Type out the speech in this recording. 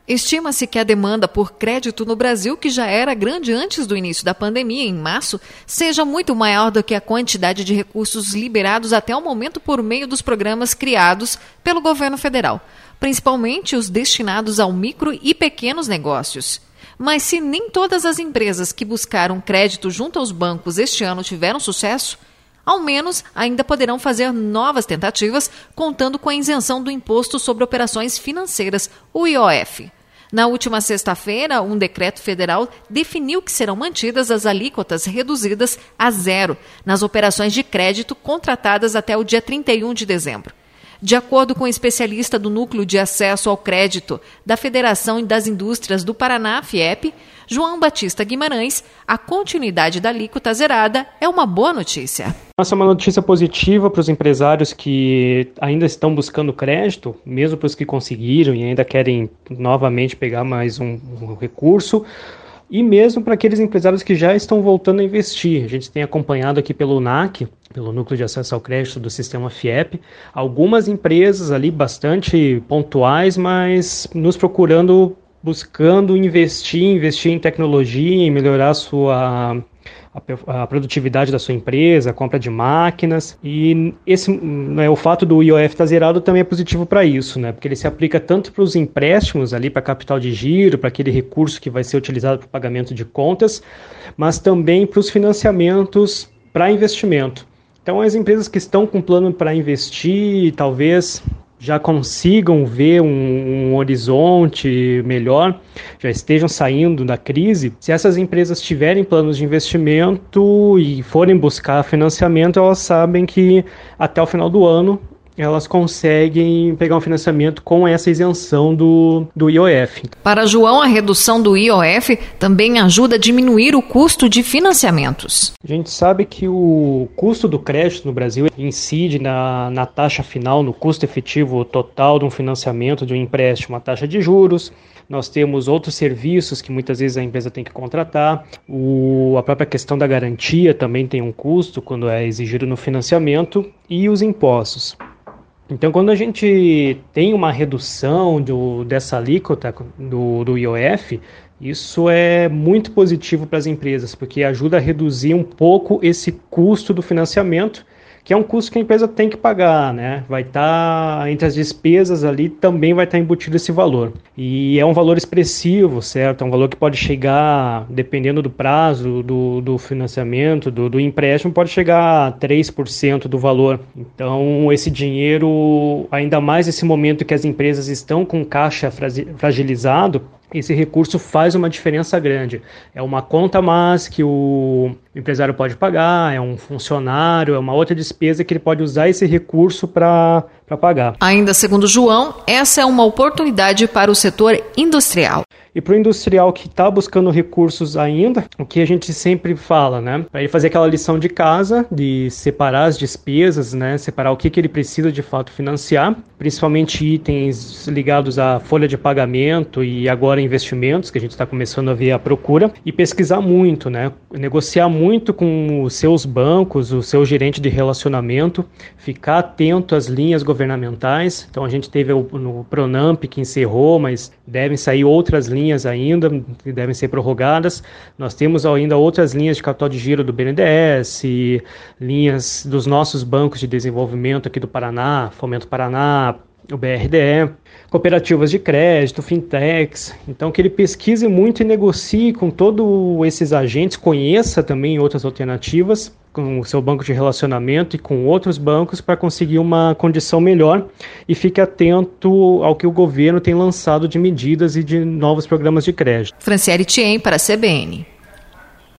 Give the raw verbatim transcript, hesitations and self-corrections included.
Estima-se que a demanda por crédito no Brasil, que já era grande antes do início da pandemia, em março, seja muito maior do que a quantidade de recursos liberados até o momento por meio dos programas criados pelo governo federal, principalmente os destinados ao micro e pequenos negócios. Mas se nem todas as empresas que buscaram crédito junto aos bancos este ano tiveram sucesso, ao menos ainda poderão fazer novas tentativas, contando com a isenção do Imposto sobre Operações Financeiras, o I O F. Na última sexta-feira, um decreto federal definiu que serão mantidas as alíquotas reduzidas a zero nas operações de crédito contratadas até o dia trinta e um de dezembro. De acordo com o especialista do Núcleo de Acesso ao Crédito da Federação das Indústrias do Paraná, FIEP, João Batista Guimarães, a continuidade da alíquota zerada é uma boa notícia. Essa é uma notícia positiva para os empresários que ainda estão buscando crédito, mesmo para os que conseguiram e ainda querem novamente pegar mais um, um recurso, e mesmo para aqueles empresários que já estão voltando a investir. A gente tem acompanhado aqui pelo N A C, pelo Núcleo de Acesso ao Crédito do Sistema FIEP, algumas empresas ali bastante pontuais, mas nos procurando, buscando investir, investir em tecnologia, em melhorar a sua a, a produtividade da sua empresa, a compra de máquinas. E esse, né, o fato do I O F estar zerado também é positivo para isso, né? Porque ele se aplica tanto para os empréstimos ali, para capital de giro, para aquele recurso que vai ser utilizado para o pagamento de contas, mas também para os financiamentos para investimento. Então, as empresas que estão com plano para investir, talvez já consigam ver um, um horizonte melhor, já estejam saindo da crise. Se essas empresas tiverem planos de investimento e forem buscar financiamento, elas sabem que até o final do ano elas conseguem pegar um financiamento com essa isenção do, do I O F. Para João, a redução do I O F também ajuda a diminuir o custo de financiamentos. A gente sabe que o custo do crédito no Brasil incide na, na taxa final, no custo efetivo total de um financiamento, de um empréstimo, a taxa de juros. Nós temos outros serviços que muitas vezes a empresa tem que contratar. O, a própria questão da garantia também tem um custo quando é exigido no financiamento, e os impostos. Então, quando a gente tem uma redução do, dessa alíquota do, do I O F, isso é muito positivo para as empresas, porque ajuda a reduzir um pouco esse custo do financiamento, que é um custo que a empresa tem que pagar, né? Vai estar, entre as despesas ali, também vai estar embutido esse valor. E é um valor expressivo, certo? É um valor que pode chegar, dependendo do prazo do, do financiamento, do, do empréstimo, pode chegar a três por cento do valor. Então, esse dinheiro, ainda mais nesse momento que as empresas estão com caixa fragilizado, esse recurso faz uma diferença grande. É uma conta a mais que o empresário pode pagar, é um funcionário, é uma outra despesa que ele pode usar esse recurso para para pagar. Ainda segundo João, essa é uma oportunidade para o setor industrial. E para o industrial que está buscando recursos ainda, o que a gente sempre fala, né? Para ele fazer aquela lição de casa, de separar as despesas, né? Separar o que, que ele precisa de fato financiar, principalmente itens ligados à folha de pagamento e agora investimentos, que a gente está começando a ver a procura, e pesquisar muito, né? Negociar muito com os seus bancos, o seu gerente de relacionamento, ficar atento às linhas governamentais. Então a gente teve o no Pronamp que encerrou, mas devem sair outras linhas ainda, que devem ser prorrogadas. Nós temos ainda outras linhas de capital de giro do B N D E S, linhas dos nossos bancos de desenvolvimento aqui do Paraná, Fomento Paraná, o B R D E, cooperativas de crédito, fintechs. Então que ele pesquise muito e negocie com todos esses agentes, conheça também outras alternativas com o seu banco de relacionamento e com outros bancos para conseguir uma condição melhor, e fique atento ao que o governo tem lançado de medidas e de novos programas de crédito. Franciele Thiem para a C B N.